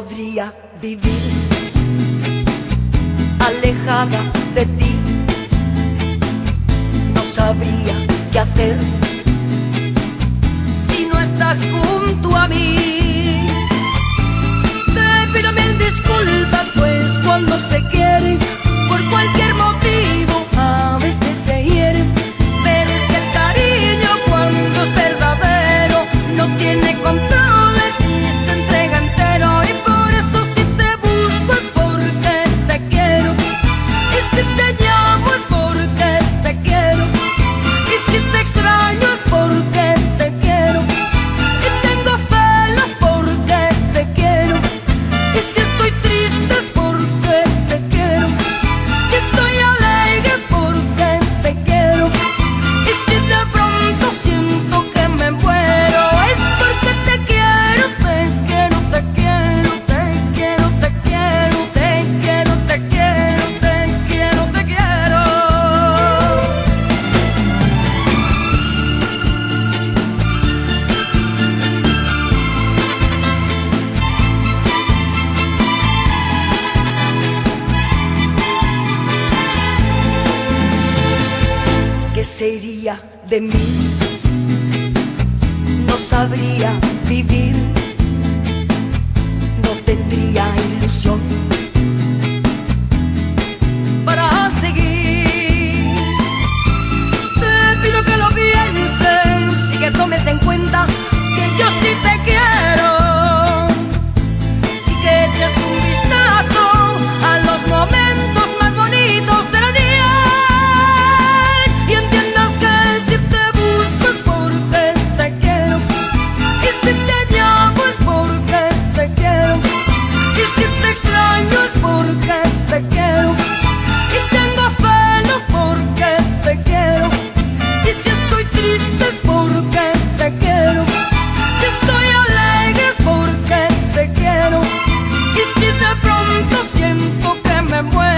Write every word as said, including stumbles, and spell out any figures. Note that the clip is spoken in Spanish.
podría vivir alejada de ti. No sabría qué hacer si no estás junto a mí. Te pido mil disculpas, pues cuando se quiere, por cualquier motivo, a veces se hiere. Pero es que el cariño, cuando es verdadero, no tiene controles y se entrega entero. Y por eso si te busco es porque te quiero, y si te llamo es porque te quiero, y si te extraño es porque te quiero, y tengo celos porque te quiero, y si estoy triste es porque te quiero, si estoy alegre es porque te quiero, y si de pronto siento que me muero es porque te quiero, te quiero, te quiero, te quiero, te quiero, te quiero, te quiero, te quiero, te quiero. ¿Qué sería de mí? No sabría vivir, no tendría ilusión para seguir. Te pido que lo pienses y que tomes en cuenta que yo sí te quiero, y que eches un vistazo a los momentos más bonitos del día, y entiendas que si te busco es porque te quiero, y si te llamo es porque te quiero, y si te extraño es porque te quiero, y tengo celos porque te quiero, y si estoy triste es porque te quiero, si estoy alegre es porque te quiero, y si de pronto siento que me muero